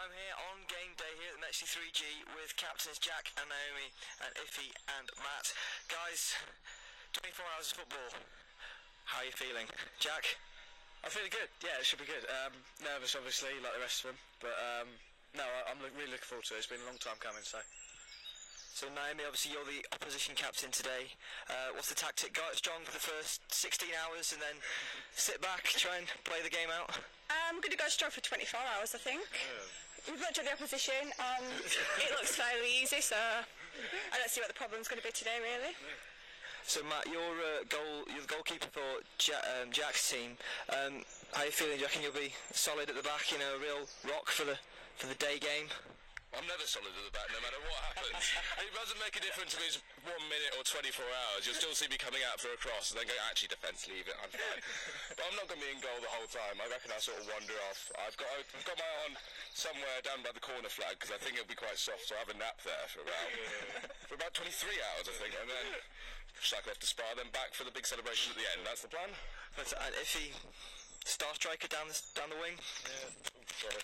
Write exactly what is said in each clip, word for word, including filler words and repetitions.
I'm here on game day here at the Metsi three G with captains Jack and Naomi and Iffy and Matt. Guys, twenty-four hours of football. How are you feeling? Jack? I'm feeling good. Yeah, it should be good. Um, nervous, obviously, like the rest of them. But um, no, I, I'm really looking forward to it. It's been a long time coming, so... So Naomi, obviously you're the opposition captain today. Uh, what's the tactic? Go out strong for the first sixteen hours and then sit back, try and play the game out? I'm going to go strong for twenty-four hours, I think. Yeah. We've looked at the opposition and it looks fairly easy, so I don't see what the problem's going to be today, really. So Matt, you're, uh, goal, you're the goalkeeper for ja um, Jack's team. Um, how are you feeling? Do you reckon you'll be solid at the back, you know, a real rock for the, for the day game? I'm never solid at the back, no matter what happens. It doesn't make a difference if it's one minute or twenty-four hours. You'll still see me coming out for a cross and then go, actually, defence, leave it, I'm fine. But I'm not going to be in goal the whole time. I reckon I sort of wander off. I've got I've got my eye on somewhere down by the corner flag because I think it'll be quite soft, so I have a nap there for about for about twenty-three hours, I think, and then cycle off to Spa, then back for the big celebration at the end. That's the plan. But uh, if he star striker down the down the wing, yeah, sorry.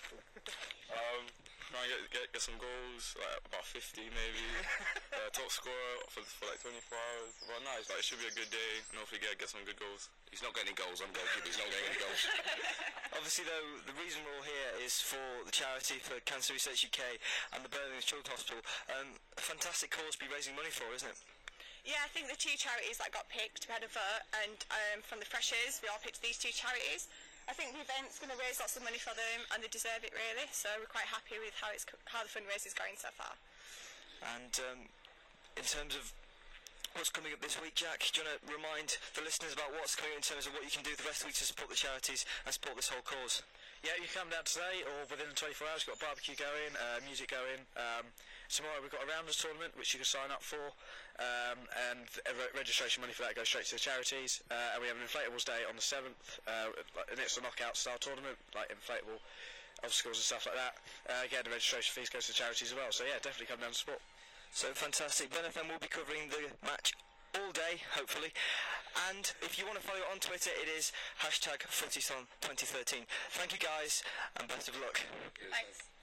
um. Try and get, get, get some goals, like about fifty maybe. uh, top scorer for, for like twenty-four hours. But nice, like, it should be a good day, and hopefully get, get some good goals. He's not getting any goals, I'm goalkeeper, he's not getting any goals. Obviously though, the reason we're all here is for the charity for Cancer Research U K and the Birmingham Children's Hospital. Um, a fantastic cause to be raising money for, isn't it? Yeah, I think the two charities that got picked, we had a vote, and um, from the freshers, we all picked these two charities. I think the event's going to raise lots of money for them, and they deserve it really. So we're quite happy with how it's how the fundraiser is going so far. And um, in terms of what's coming up this week, Jack, do you want to remind the listeners about what's coming up in terms of what you can do the rest of the week to support the charities and support this whole cause? Yeah, you can come down today or within twenty-four hours. We've got a barbecue going, uh, music going. Um, tomorrow we've got a Rounders tournament which you can sign up for, um, and re registration money for that goes straight to the charities. Uh, and we have an inflatables day on the seventh, uh, and it's a knockout style tournament, like inflatable obstacles and stuff like that. Uh, again, the registration fees goes to the charities as well. So yeah, definitely come down and support. So fantastic. Ben F M will be covering the match all day, hopefully. And if you want to follow it on Twitter, it is hashtag Footyson twenty thirteen. Thank you guys, and best of luck. Thanks.